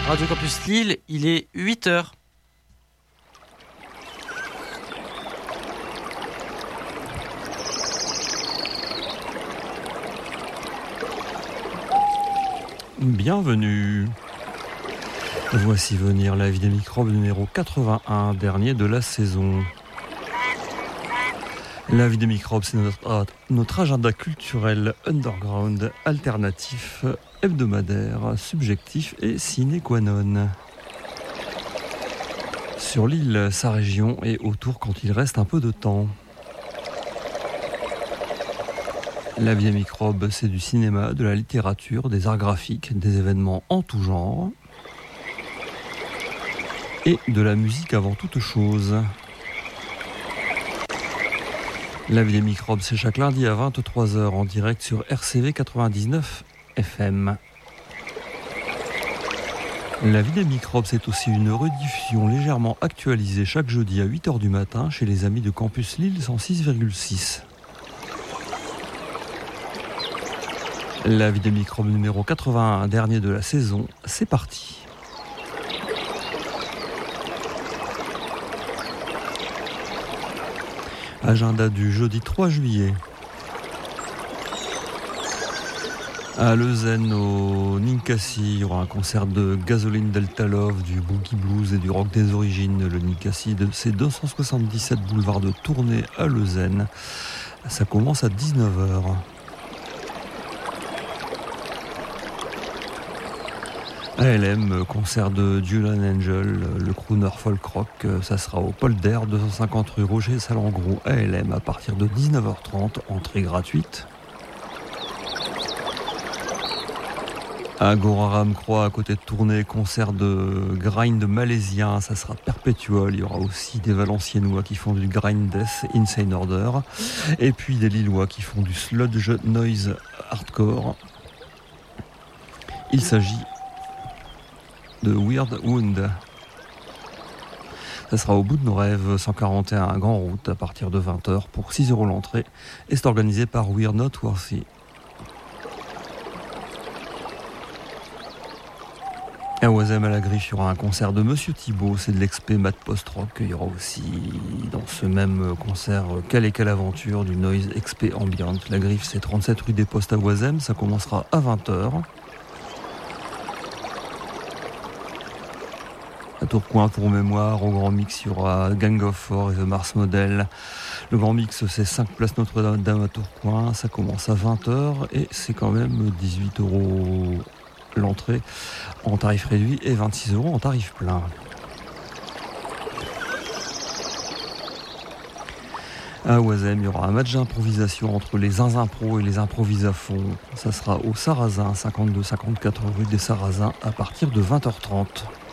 Radio Campus Lille, il est 8h. Bienvenue. Voici venir la vie des microbes numéro 81, dernier de la saison. La vie des microbes, c'est notre agenda culturel underground, alternatif, hebdomadaire, subjectif et sine qua non. Sur l'île, sa région et autour quand il reste un peu de temps. La vie des microbes, c'est du cinéma, de la littérature, des arts graphiques, des événements en tout genre et de la musique avant toute chose. La vie des microbes, c'est chaque lundi à 23h en direct sur RCV 99 FM. La vie des microbes, c'est aussi une rediffusion légèrement actualisée chaque jeudi à 8h du matin chez les amis de Campus Lille 106,6. La vie des microbes numéro 81, dernier de la saison, c'est parti. Agenda du jeudi 3 juillet. À Leuzen, au Ninkasi, il y aura un concert de Gasoline Delta Love, du boogie blues et du rock des origines. Le Ninkasi, c'est 277 boulevard de Tournai à Leuzen. Ça commence à 19h. ALM, concert de Julian Angel, le crooner folk rock, ça sera au Polder, 250 rue Roger Salengro, ALM, à partir de 19h30, entrée gratuite. À Goraram-Croix, à côté de Tournai, concert de grind malaisien, ça sera Perpetual. Il y aura aussi des Valenciennois qui font du grind death, Insane Order, et puis des Lillois qui font du sludge noise hardcore. Il s'agit de Weird Wound. Ça sera au bout de nos rêves, 141 à Grand Route, à partir de 20h pour 6€ l'entrée, et c'est organisé par We're Not Worthy. À Oisem à la Griffe, il y aura un concert de Monsieur Thibault, c'est de l'expé Mad Post Rock. Il y aura aussi dans ce même concert Quelle aventure du Noise XP Ambient. La Griffe, c'est 37 rue des Postes à Oisem, ça commencera à 20h. À Tourcoing, pour mémoire, au Grand Mix, il y aura Gang of Four et The Mars Model. Le Grand Mix, c'est 5 places Notre-Dame à Tourcoing, ça commence à 20h et c'est quand même 18€ l'entrée en tarif réduit et 26€ en tarif plein. À Oisem, il y aura un match d'improvisation entre les Zinzin Pro et les Improvisa Fond. Ça sera au Sarrazin, 52-54 rue des Sarrazins, à partir de 20h30.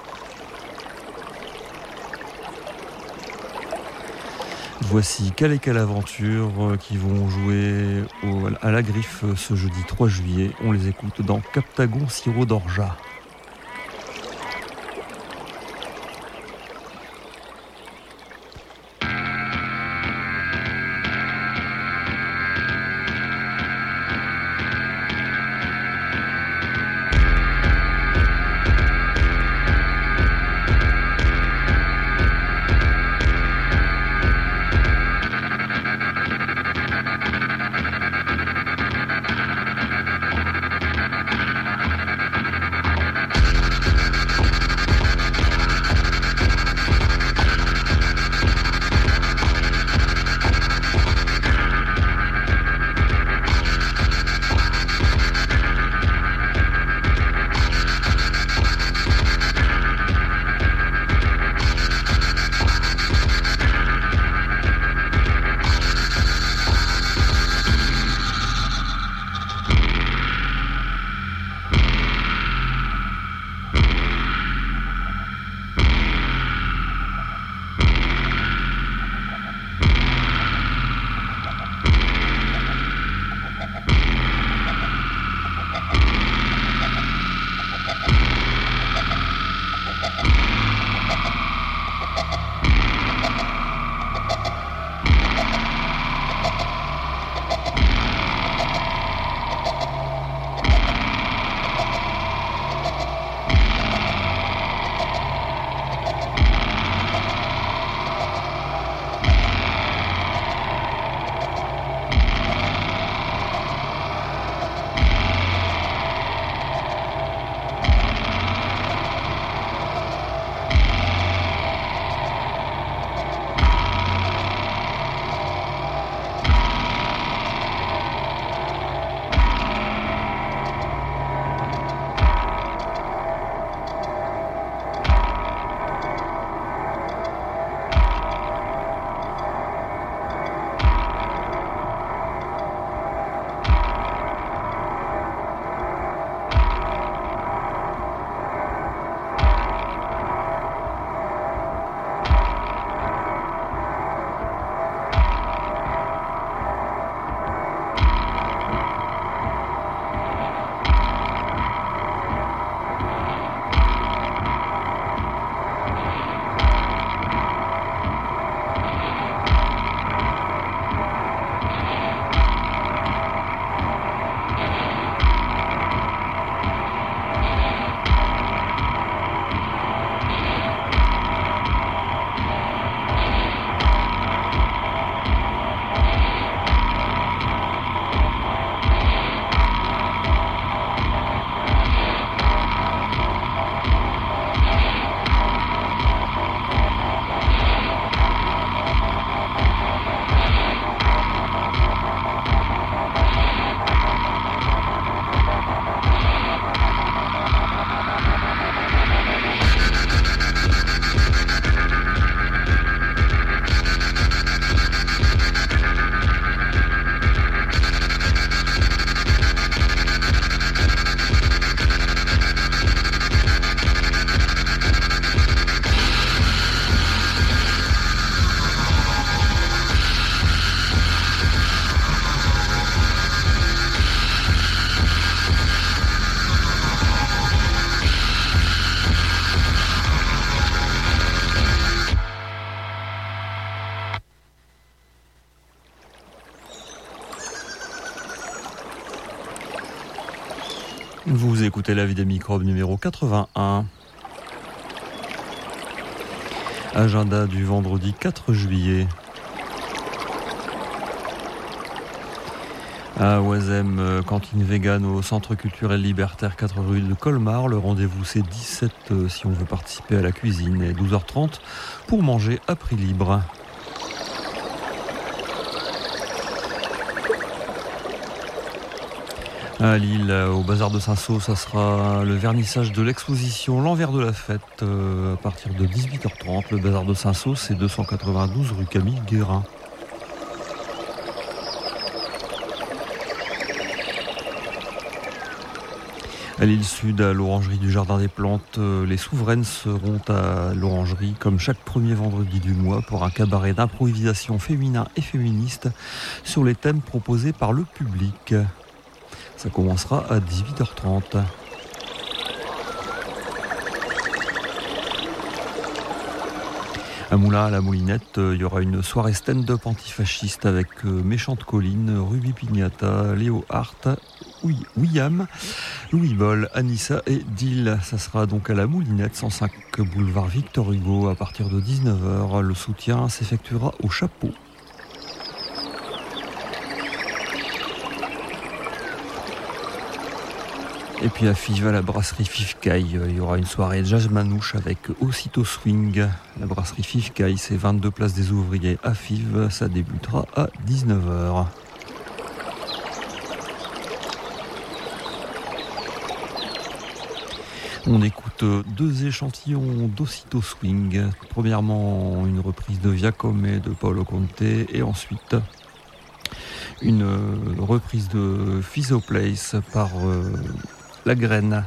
Voici Quelle aventure qui vont jouer à la Griffe ce jeudi 3 juillet. On les écoute dans Captagon Sirop d'Orgeat. écoutez La Vie des microbes numéro 81. Agenda du vendredi 4 juillet. À Oisem, cantine vegan au centre culturel libertaire 4 rue de Colmar. Le rendez-vous c'est 17 si on veut participer à la cuisine et 12h30 pour manger à prix libre. À Lille, au bazar de Saint-Saulve, ça sera le vernissage de l'exposition L'Envers de la Fête à partir de 18h30. Le bazar de Saint-Saulve, c'est 292 rue Camille Guérin. À l'île Sud, à l'orangerie du Jardin des Plantes, les souveraines seront à l'orangerie comme chaque premier vendredi du mois pour un cabaret d'improvisation féminin et féministe sur les thèmes proposés par le public. Ça commencera à 18h30. À Moulins, à la Moulinette, il y aura une soirée stand-up antifasciste avec Méchante Colline, Ruby Pignata, Léo Hart, William, Louis Boll, Anissa et Dill. Ça sera donc à la Moulinette, 105 boulevard Victor Hugo à partir de 19h. Le soutien s'effectuera au chapeau. Et puis à Fives, à la brasserie Fifcaille, il y aura une soirée jazz manouche avec Aussitôt Swing. La brasserie Fifcaille, c'est 22 places des ouvriers à Fives. Ça débutera à 19h. On écoute 2 échantillons d'Aussitôt Swing. Premièrement, une reprise de Via Come de Paolo Conte et ensuite une reprise de Fiso Place par La Graine.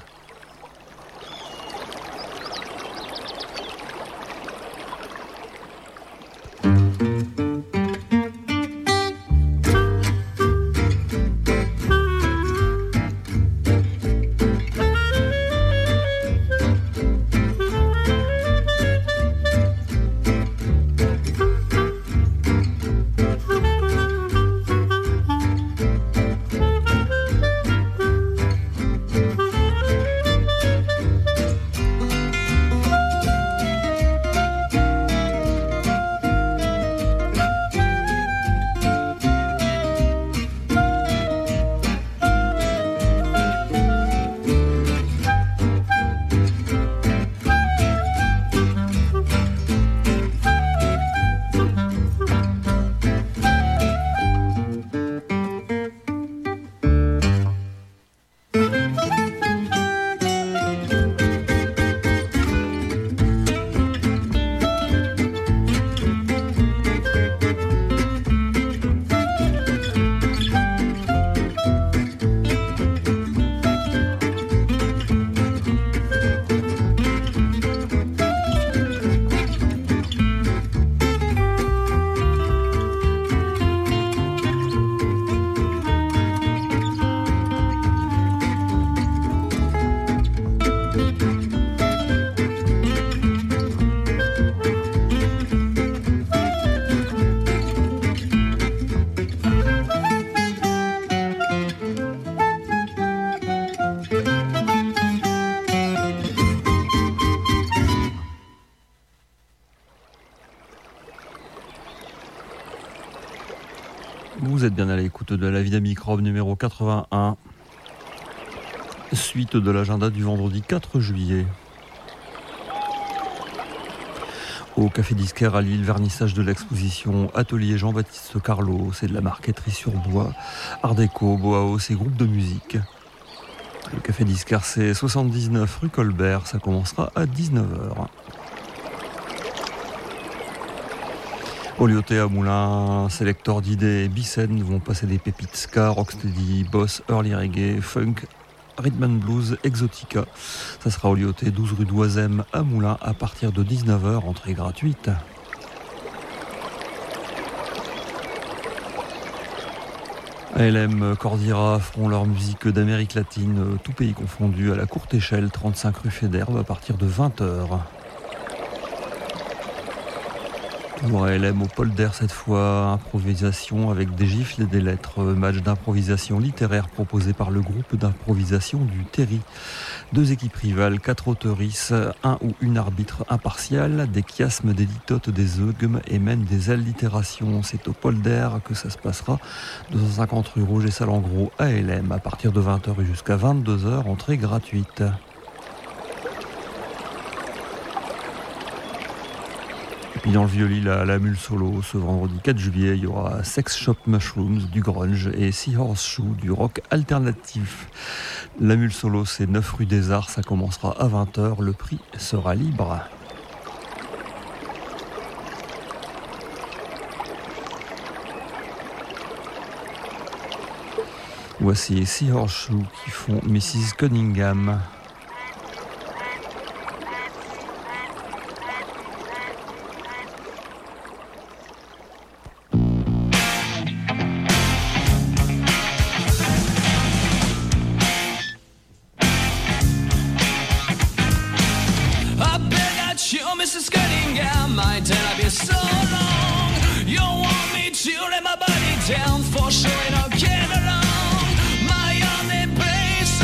Vous êtes bien à l'écoute de La Vie des microbes numéro 81. Suite de l'agenda du vendredi 4 juillet. Au Café Disquaire à Lille, vernissage de l'exposition Atelier Jean-Baptiste Carlo. C'est de la marqueterie sur bois, art déco, Bauhaus et groupe de musique. Le Café Disquaire, c'est 79 rue Colbert. Ça commencera à 19h. Au Lyoté à Moulins, Selector d'idées et Bicen vont passer des pépites ska, rocksteady, boss, early reggae, funk, rhythm and blues, exotica. Ça sera au Lyoté, 12 rue d'Oisem à Moulins à partir de 19h, entrée gratuite. ALM Cordira feront leur musique d'Amérique latine, tout pays confondu, à la courte échelle, 35 rue Fédère à partir de 20h. Toujours ALM au polder cette fois, improvisation avec des gifles et des lettres. Match d'improvisation littéraire proposé par le groupe d'improvisation du Terry. 2 équipes rivales, 4 auteurisses, un ou une arbitre impartial, des chiasmes, des litotes, des eugmes et même des allitérations. C'est au polder que ça se passera. 250 rue Roger Salengro, ALM, à partir de 20h et jusqu'à 22h, entrée gratuite. Et puis dans le Vieux-Lille, à la Mule Solo, ce vendredi 4 juillet, il y aura Sex Shop Mushrooms du grunge et Seahorse Shoe du rock alternatif. La Mule Solo, c'est 9 rue des Arts, ça commencera à 20h, le prix sera libre. Voici Seahorse Shoe qui font Mrs. Cunningham. Mrs. Cunningham, my tale I'll be so long. You want me to let my body down for sure and I'll get along. My only place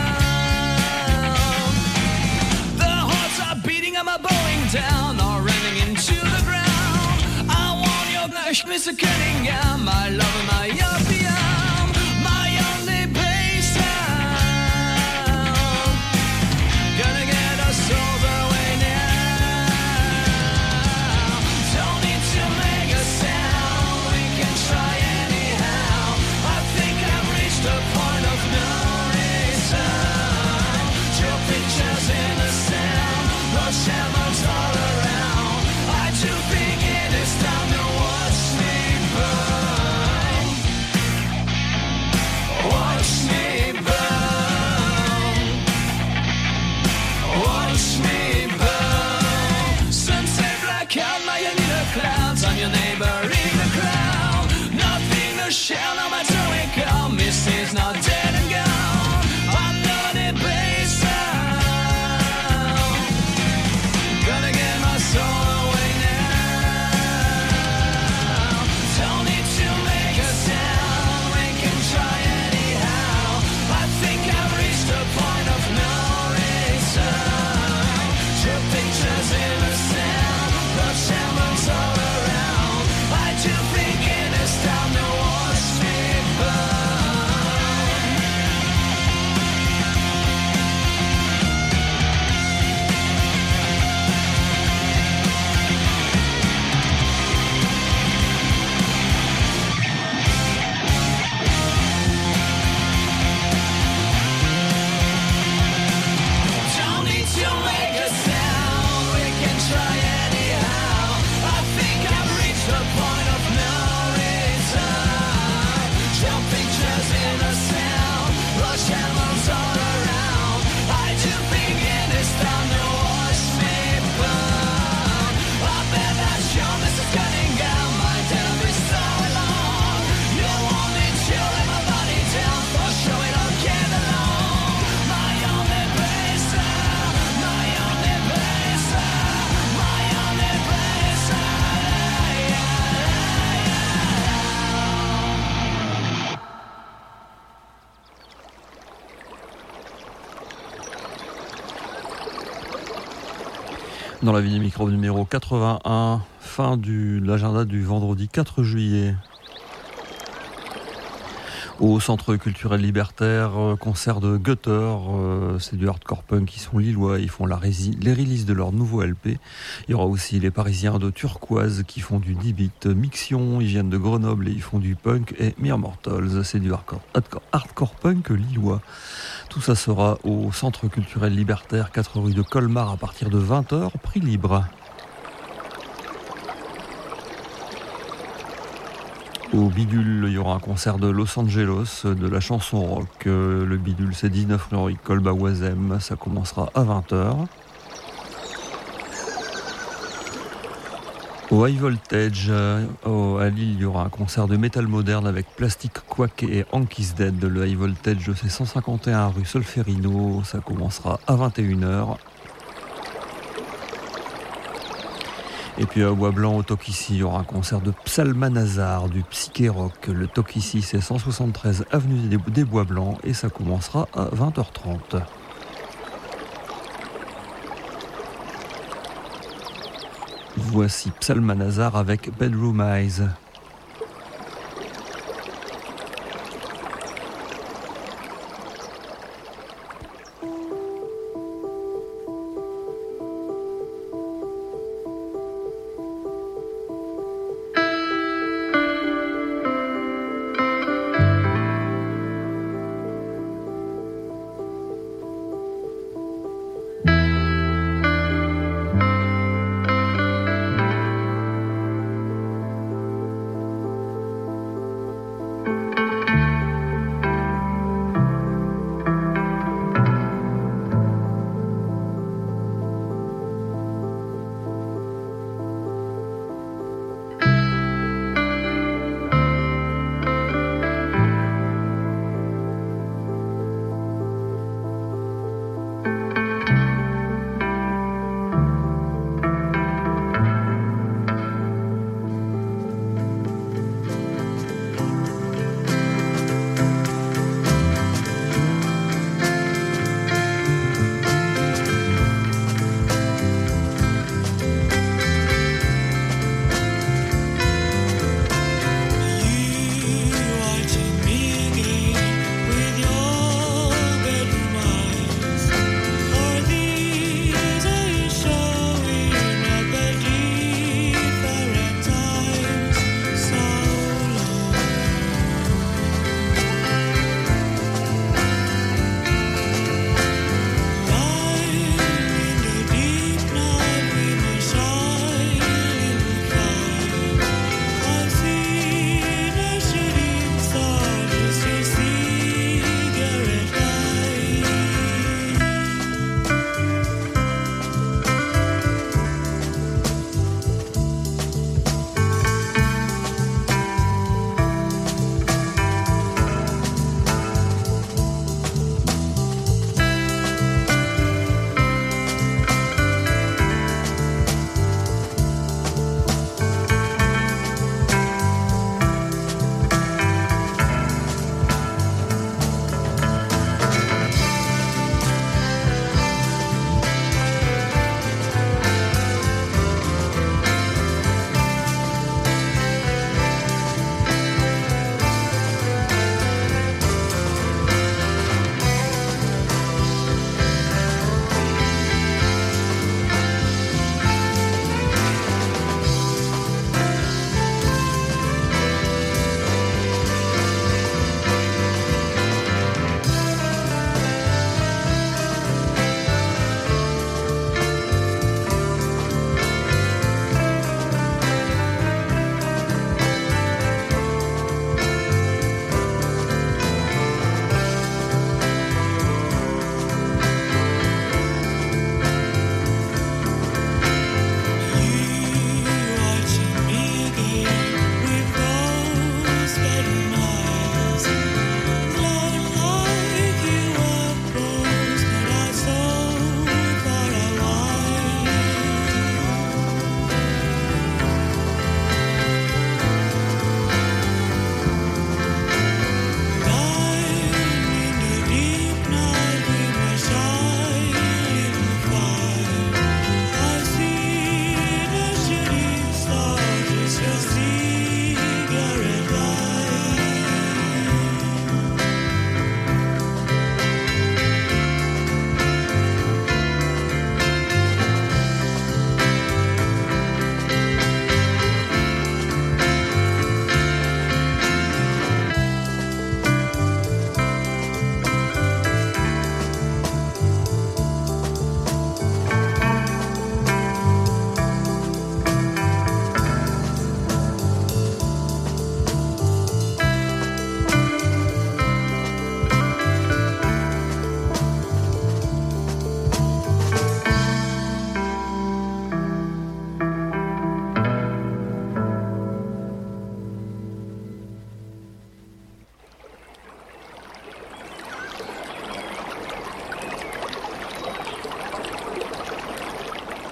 now. The hearts are beating and my bowing down are running into the ground. I want your flesh, Mr. Cunningham, my love and my opium. My only place now. Gonna get us over way now. I'm your neighbor in the crowd. Nothing to share, no matter where it comes. Mrs. not dead and gone. I'm not in place now. Gonna get my soul away now. Don't need to make a sound. We can try anyhow. I think I've reached a point of no return. True pictures in the sound. The shambles all around. Dans la Ville Micro numéro 81, fin de l'agenda du vendredi 4 juillet. Au Centre culturel libertaire, concert de Gutter, c'est du hardcore punk, ils sont lillois, ils font les releases de leur nouveau LP. Il y aura aussi les Parisiens de Turquoise qui font du 10-bit, Mixion, ils viennent de Grenoble et ils font du punk, et Mere Mortals, c'est du hardcore punk lillois. Tout ça sera au Centre culturel libertaire, 4 rue de Colmar à partir de 20h, prix libre. Au Bidule, il y aura un concert de Los Angeles, de la chanson rock. Le Bidule, c'est 19 rue Henri Kolb à Oisem. Ça commencera à 20h. Au High Voltage, à Lille, il y aura un concert de métal moderne avec Plastic Quack et Hanky's Dead. Le High Voltage, c'est 151 rue Solferino. Ça commencera à 21h. Et puis à Bois-Blanc, au Tokissi, il y aura un concert de Psalmanazar, du psyché rock. Le Tokissi, c'est 173 avenue des Bois-Blancs et ça commencera à 20h30. Voici Psalmanazar avec Bedroom Eyes.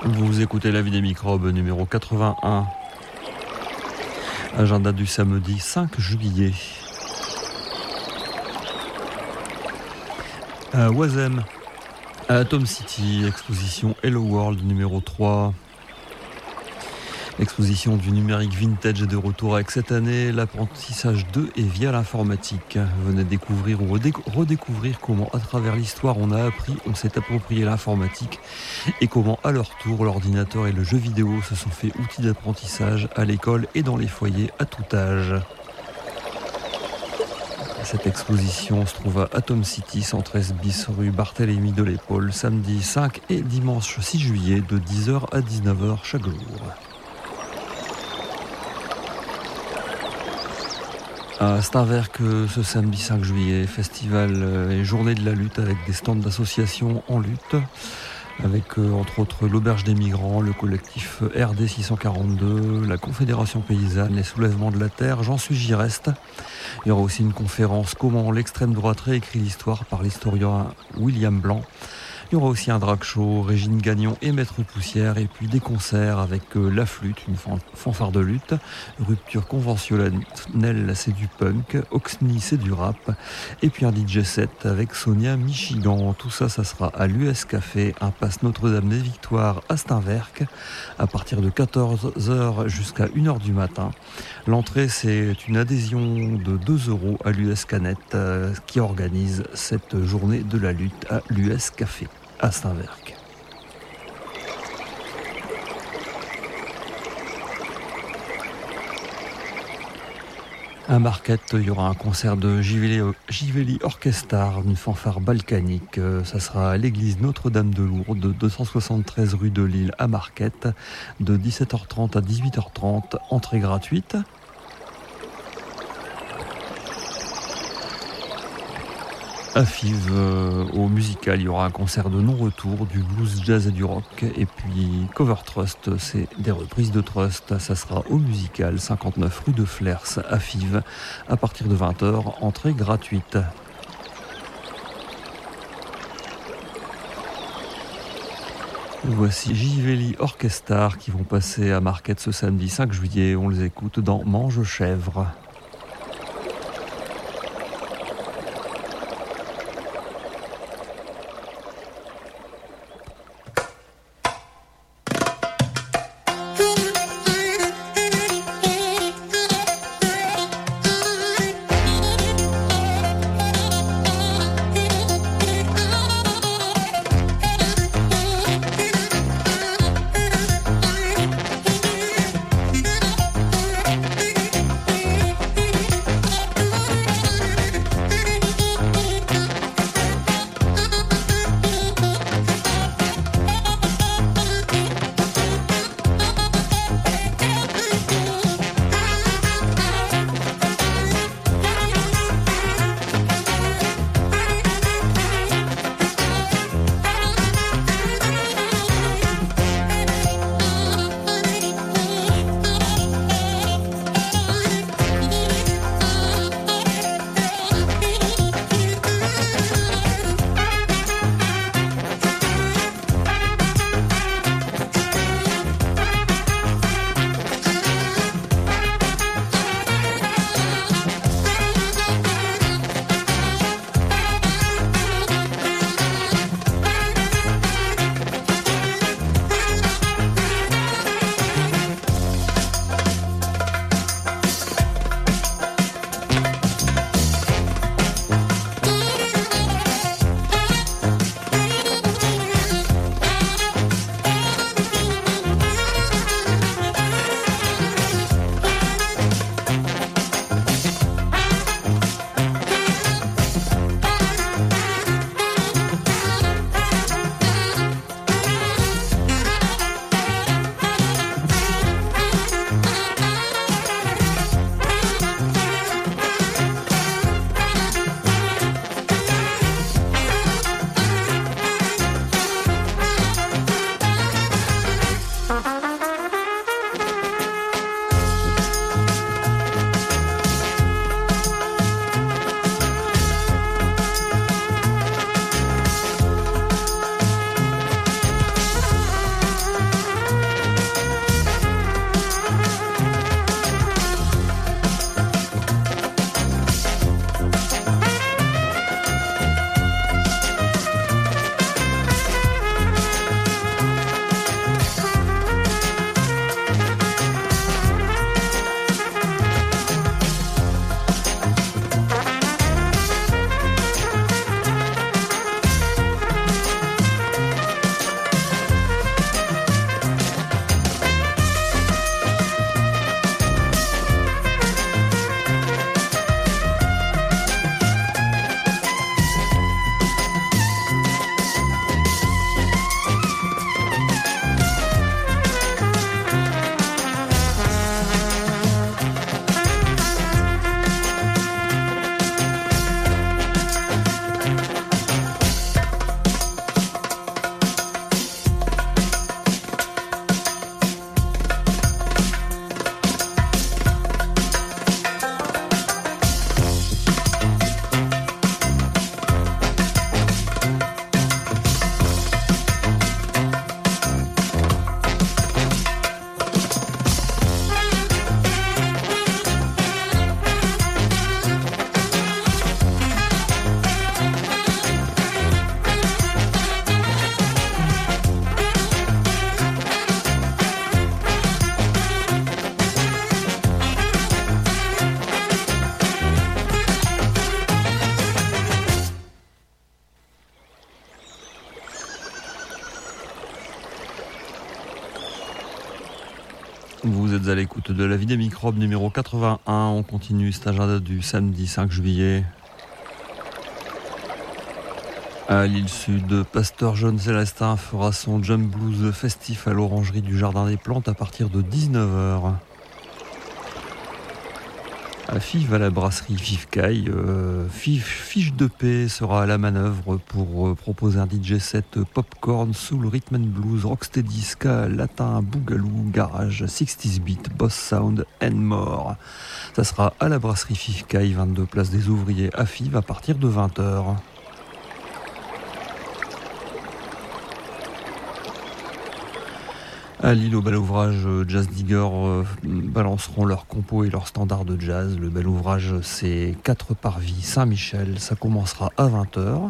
Vous écoutez La Vie des microbes numéro 81. Agenda du samedi 5 juillet. À Oisem, à Atom City, exposition Hello World numéro 3. L'exposition du numérique vintage est de retour avec cette année l'apprentissage de et via l'informatique. Venez découvrir ou redécouvrir comment à travers l'histoire on a appris, on s'est approprié l'informatique et comment à leur tour l'ordinateur et le jeu vidéo se sont fait outils d'apprentissage à l'école et dans les foyers à tout âge. Cette exposition se trouve à Atom City, 113 bis rue Barthélemy de l'Épaule, samedi 5 et dimanche 6 juillet de 10h à 19h chaque jour. À Steinwerk, ce samedi 5 juillet, festival et journée de la lutte avec des stands d'associations en lutte, avec entre autres l'Auberge des Migrants, le collectif RD 642, la Confédération Paysanne, les Soulèvements de la Terre, j'y reste. Il y aura aussi une conférence Comment l'extrême droite réécrit l'histoire par l'historien William Blanc. Il y aura aussi un drag show, Régine Gagnon et Maître Poussière, et puis des concerts avec La Flûte, une fanfare de lutte, Rupture conventionnelle, c'est du punk, Oxney, c'est du rap, et puis un DJ set avec Sonia Michigan. Tout ça, ça sera à l'US Café, impasse Notre-Dame des Victoires à Steinwerk, à partir de 14h jusqu'à 1h du matin. L'entrée, c'est une adhésion de 2 € à l'US Canette qui organise cette journée de la lutte à l'US Café à Steinwerk. À Marquette, il y aura un concert de Givelli Orchestra, une fanfare balkanique. Ça sera à l'église Notre-Dame de Lourdes, 273 rue de Lille à Marquette, de 17h30 à 18h30, entrée gratuite. À Fives, au musical, il y aura un concert de non-retour, du blues, jazz et du rock. Et puis Cover Trust, c'est des reprises de Trust. Ça sera au musical, 59 rue de Flers à Fives, à partir de 20h, entrée gratuite. Voici Givelli Orchestra qui vont passer à Marquette ce samedi 5 juillet. On les écoute dans Mange Chèvre. Vous êtes à l'écoute de La Vie des microbes numéro 81. On continue cet agenda du samedi 5 juillet. À l'île Sud, Pasteur John Célestin fera son Jump Blues festif à l'Orangerie du Jardin des Plantes à partir de 19h. À Fives, à la brasserie Fivcaille, Fiche de Paix sera à la manœuvre pour proposer un DJ set popcorn, soul, rhythm and blues, rocksteady, ska, latin, boogaloo, garage, 60s beat, boss sound and more. Ça sera à la brasserie Fivcaille, 22 place des Ouvriers à Fives à partir de 20h. À Lille, au bel ouvrage, Jazz Digger balanceront leurs compos et leurs standards de jazz. Le bel ouvrage, c'est 4 Parvis Saint-Michel. Ça commencera à 20h.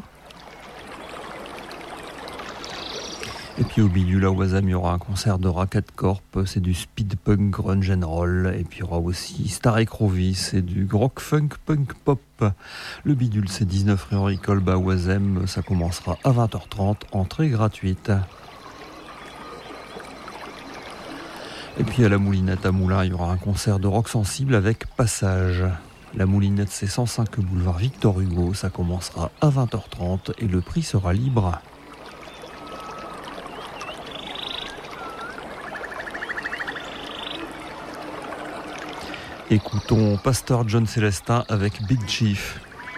Et puis au Bidule à Oisem, il y aura un concert de Racket Corp. C'est du speed punk, grunge and roll. Et puis il y aura aussi Star et Crovis, c'est du rock funk punk pop. Le Bidule, c'est 19 rue Henri Kolb à Oisem. Ça commencera à 20h30. Entrée gratuite. Et puis à la Moulinette à Moulins, il y aura un concert de rock sensible avec Passage. La Moulinette, c'est 105 boulevard Victor Hugo. Ça commencera à 20h30 et le prix sera libre. Écoutons Pasteur John Célestin avec Big Chief.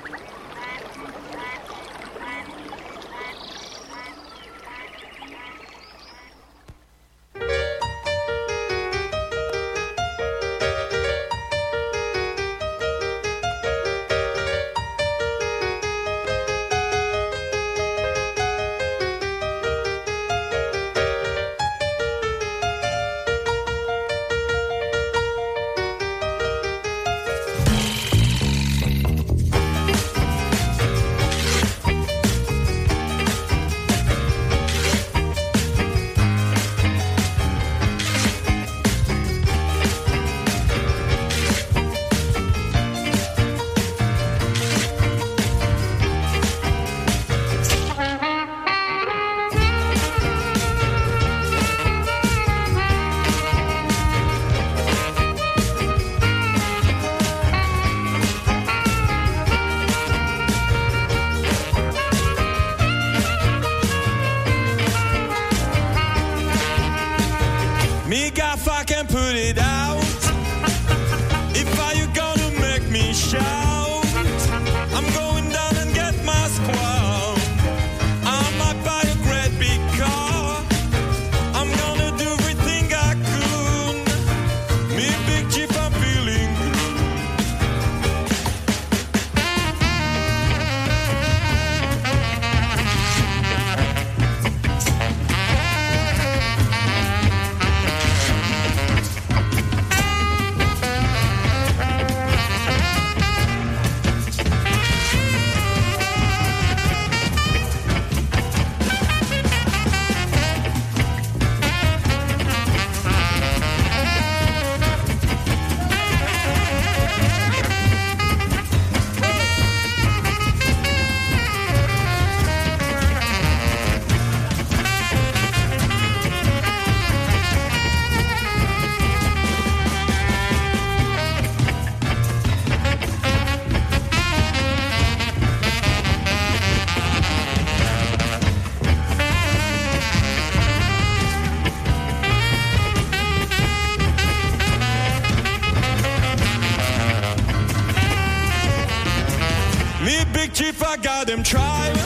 Chief, I got them tried.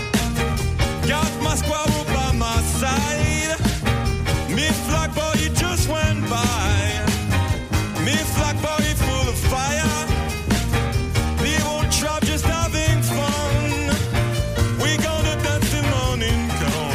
Got my squabble by my side. Me flag boy, you just went by. Me flag boy, full of fire. We won't trap, just having fun. We gonna dance till morning come.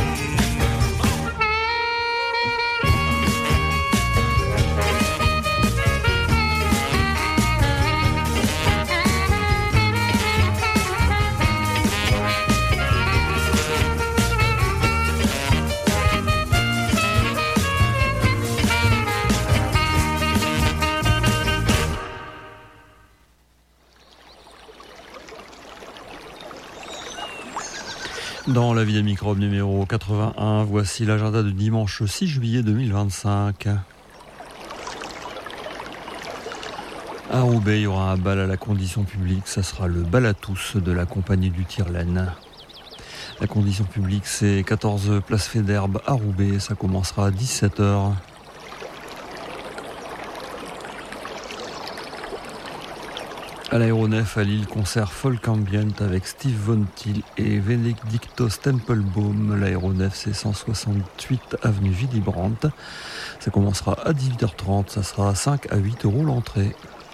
Dans La Vie des microbes numéro 81, voici l'agenda du dimanche 6 juillet 2025. À Roubaix, il y aura un bal à la condition publique, ça sera le bal à tous de la compagnie du Tire-Laine. La condition publique, c'est 14 place Fédherbe à Roubaix, ça commencera à 17h. À l'aéronef à Lille, concert folk ambient avec Steve Von Til et Benedictos Tempelbaum. L'aéronef, c'est 168 avenue Willy Brandt. Ça commencera à 18h30, ça sera 5 à 8 euros l'entrée.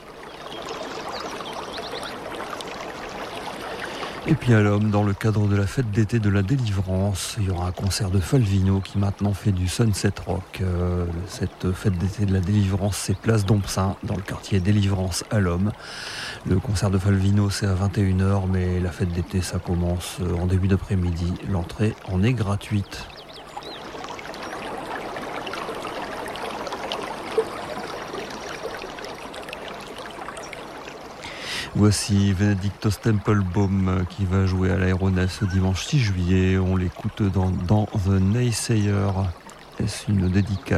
Et puis à l'Homme, dans le cadre de la fête d'été de la Délivrance, il y aura un concert de Falvino qui maintenant fait du Sunset Rock. Cette fête d'été de la Délivrance, c'est place d'Ompsin, dans le quartier Délivrance à l'Homme. Le concert de Falvino, c'est à 21h, mais la fête d'été, ça commence en début d'après-midi. L'entrée en est gratuite. Voici Benedictos Tempelbaum qui va jouer à l'aéronef ce dimanche 6 juillet. On l'écoute dans The Naysayer. Est-ce une dédicace ?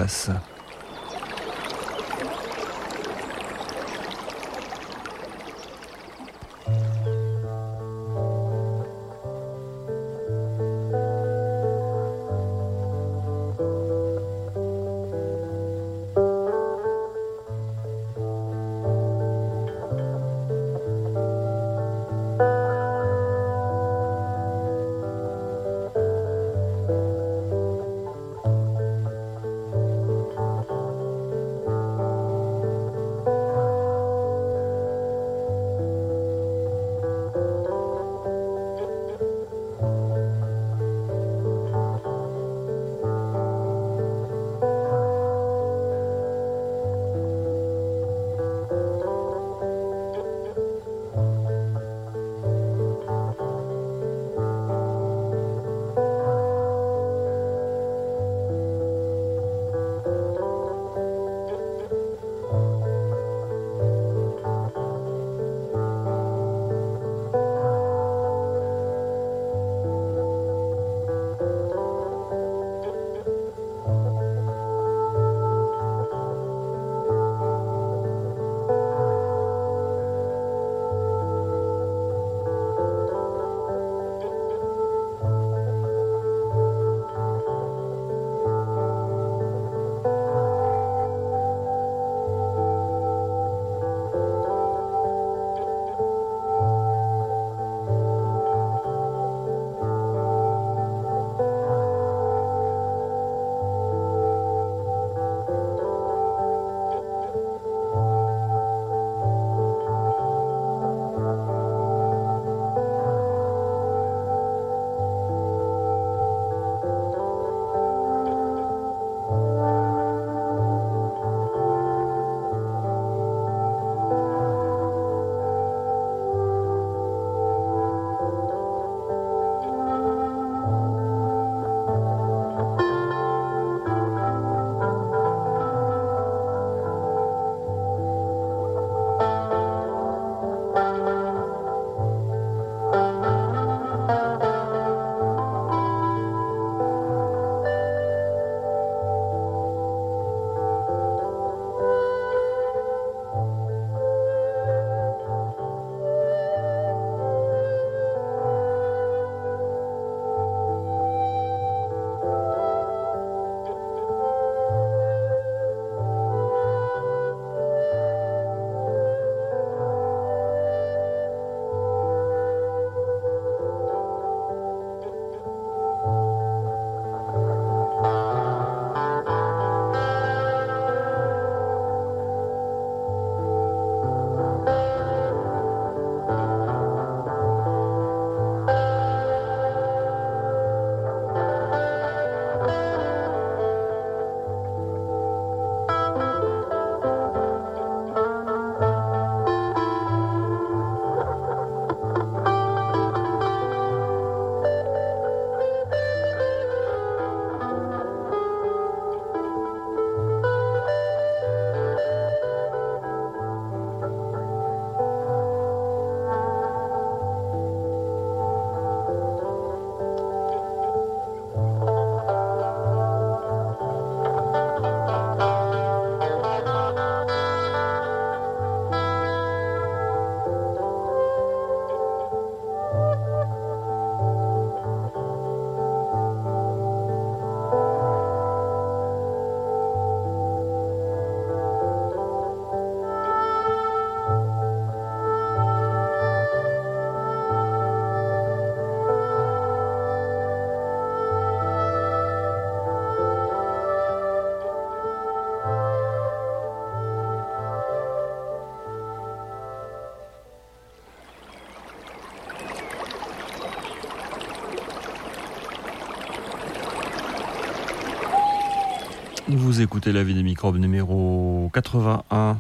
Vous écoutez La Vie des microbes numéro 81.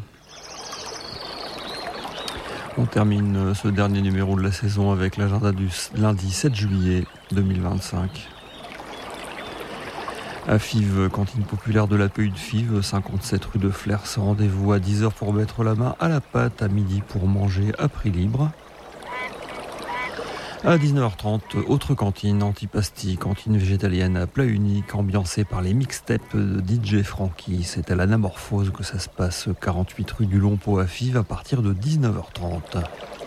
On termine ce dernier numéro de la saison avec l'agenda du lundi 7 juillet 2025. À Fives, cantine populaire de la Pays de Fives, 57 rue de Flers, rendez-vous à 10h pour mettre la main à la pâte, à midi pour manger à prix libre. À 19h30, autre cantine, antipasti, cantine végétalienne à plat unique, ambiancée par les mixtapes de DJ Frankie. C'est à l'Anamorphose que ça se passe, 48 rue du Long-Pot à Fives, à partir de 19h30.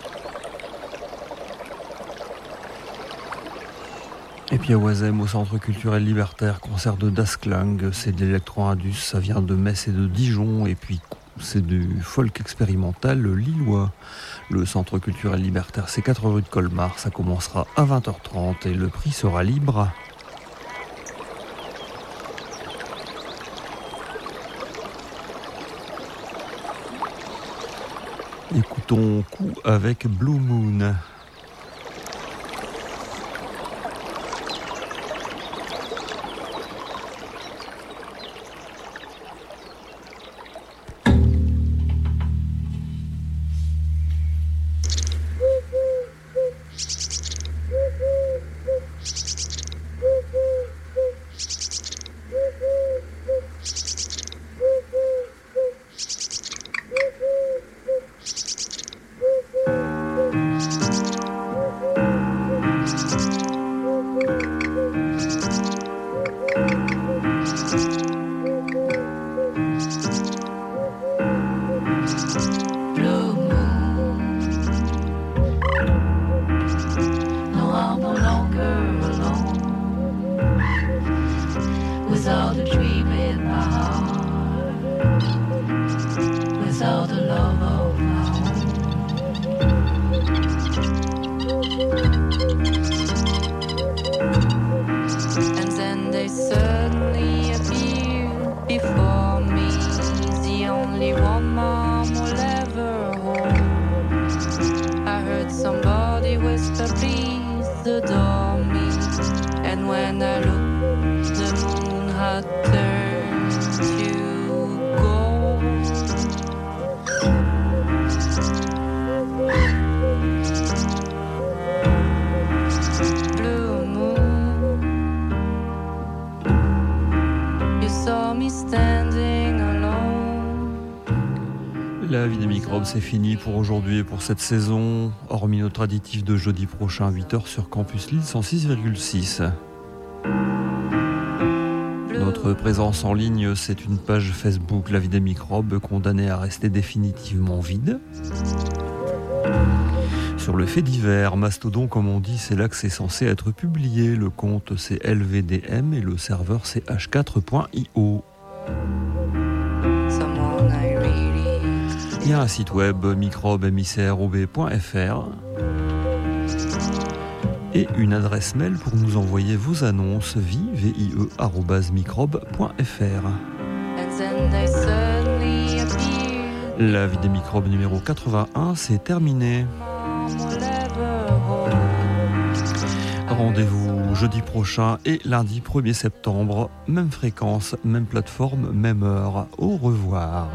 Et puis à Oisem, au Centre culturel libertaire, concert de Das Klang, c'est de l'électro-indus, ça vient de Metz et de Dijon, et puis c'est du folk expérimental lillois. Le Centre culturel libertaire, c'est 4 rue de Colmar, ça commencera à 20h30 et le prix sera libre. Écoutons Coup avec Blue Moon. La vie des microbes, c'est fini pour aujourd'hui et pour cette saison, hormis notre additif de jeudi prochain, 8h sur Campus Lille 106,6. Notre présence en ligne, c'est une page Facebook, La vie des microbes, condamnée à rester définitivement vide. Sur le fait divers, Mastodon comme on dit, c'est là que c'est censé être publié. Le compte c'est LVDM et le serveur c'est h4.io. Il y a un site web microbe-rob.fr et une adresse mail pour nous envoyer vos annonces vie@microbe.fr. La vie des microbes numéro 81, c'est terminé. Rendez-vous jeudi prochain et lundi 1er septembre, même fréquence, même plateforme, même heure. Au revoir.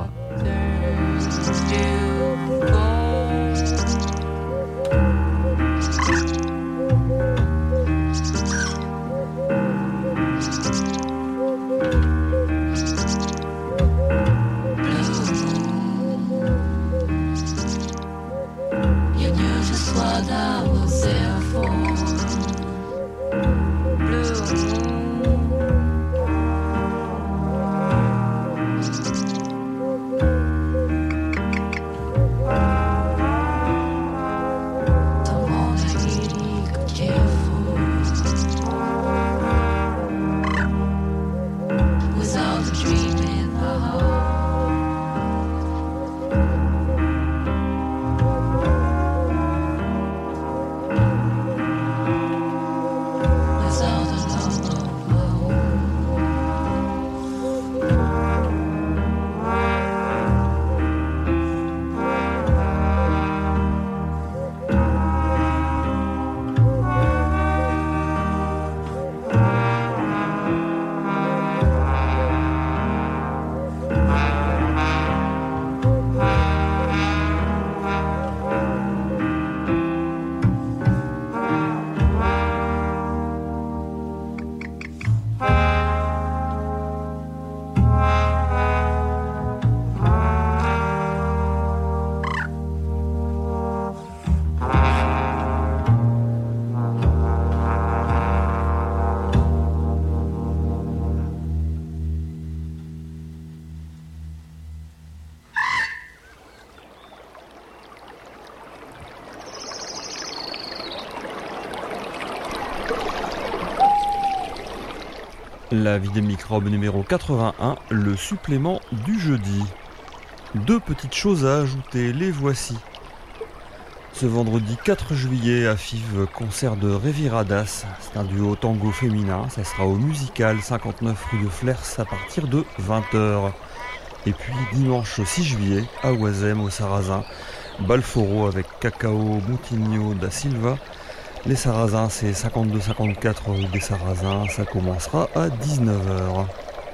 La vie des microbes numéro 81, le supplément du jeudi. 2 petites choses à ajouter, les voici. Ce vendredi 4 juillet à Fives, concert de Reviradas. C'est un duo tango féminin, ça sera au Musical 59 rue de Flers à partir de 20h. Et puis dimanche 6 juillet à Oisem au Sarrazin, Balforo avec Cacao Moutinho da Silva. Les Sarrasins, c'est 52-54 rue des Sarrasins, ça commencera à 19h.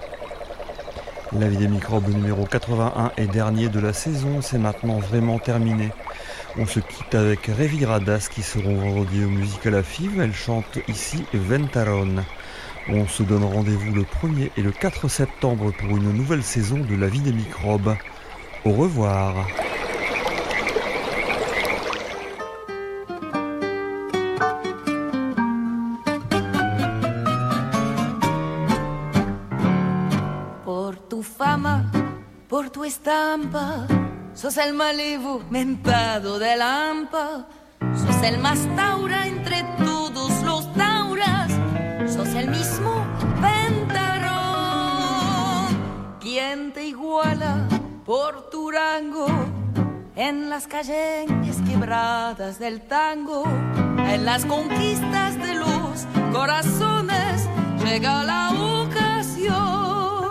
La vie des microbes numéro 81 et dernier de la saison, c'est maintenant vraiment terminé. On se quitte avec Reviradas qui seront vendredi au Musical à Fives. Elles chantent ici Ventaron. On se donne rendez-vous le 1er et le 4 septembre pour une nouvelle saison de La vie des microbes. Au revoir. Por tu estampa, sos el malevo mentado de Lampa, sos el más taura entre todos los tauras, sos el mismo Ventarón. ¿Quién te iguala por tu rango en las calles quebradas del tango, en las conquistas de los corazones? Llega la ocasión.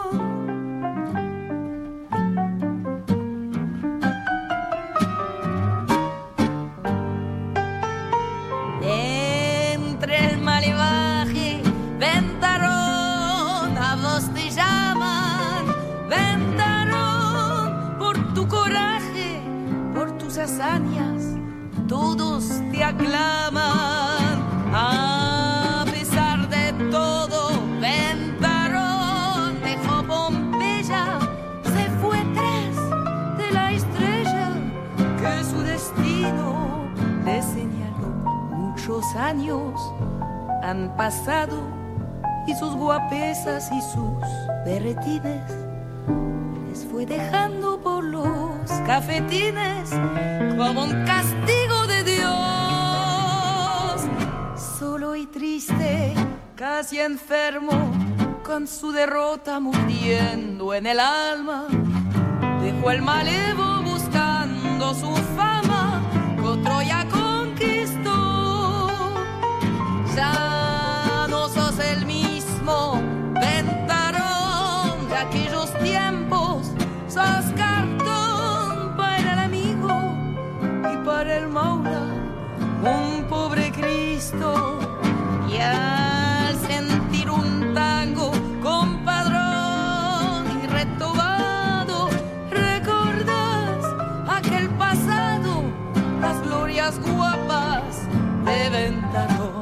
Hazañas, todos te aclaman. A pesar de todo, Ventarón dejó Pompeya, se fue tras de la estrella que su destino le señaló. Muchos años han pasado y sus guapesas y sus berretines fue dejando por los cafetines como un castigo de Dios. Solo y triste, casi enfermo, con su derrota muriendo en el alma, dejó el malevo buscando su fama que otro ya conquistó. Ya no sos el mismo Ventarón de aquellos tiempos. Sos cartón para el amigo y para el Maura, un pobre Cristo. Y al sentir un tango con padrón y retobado, recordás aquel pasado, las glorias guapas de Ventarón.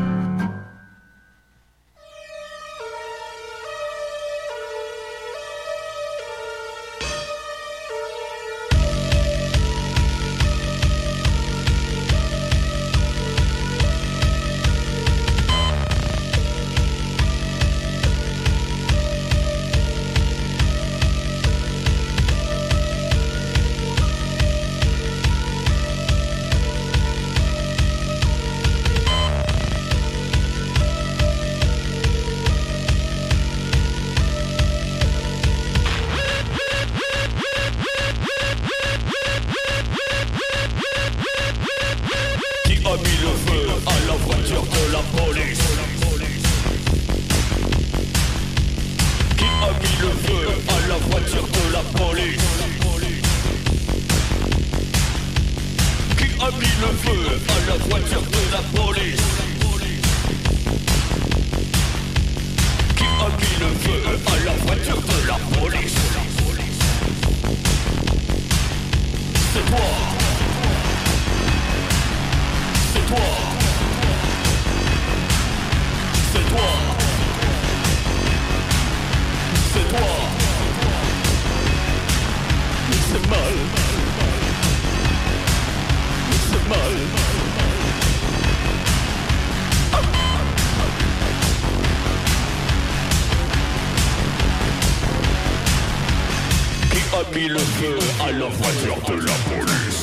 Mis le feu à la voiture de la police.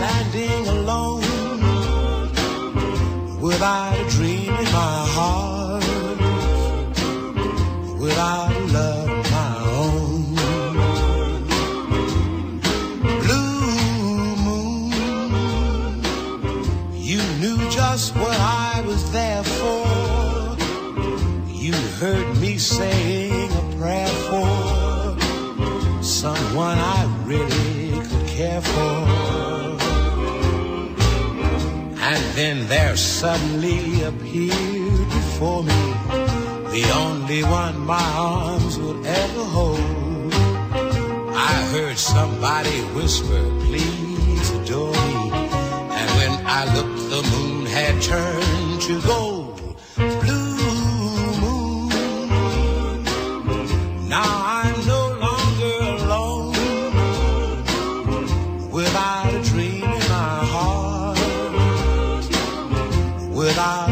standing alone, without a dream in my heart, without a love of my own. Blue moon, you knew just what I was there for. You heard me saying a prayer for someone I really could care for. And then there suddenly appeared before me the only one my arms would ever hold. I heard somebody whisper, please adore me. And when I looked, the moon had turned to gold. Blue moon, now I'm no longer alone, without a dream in my heart, without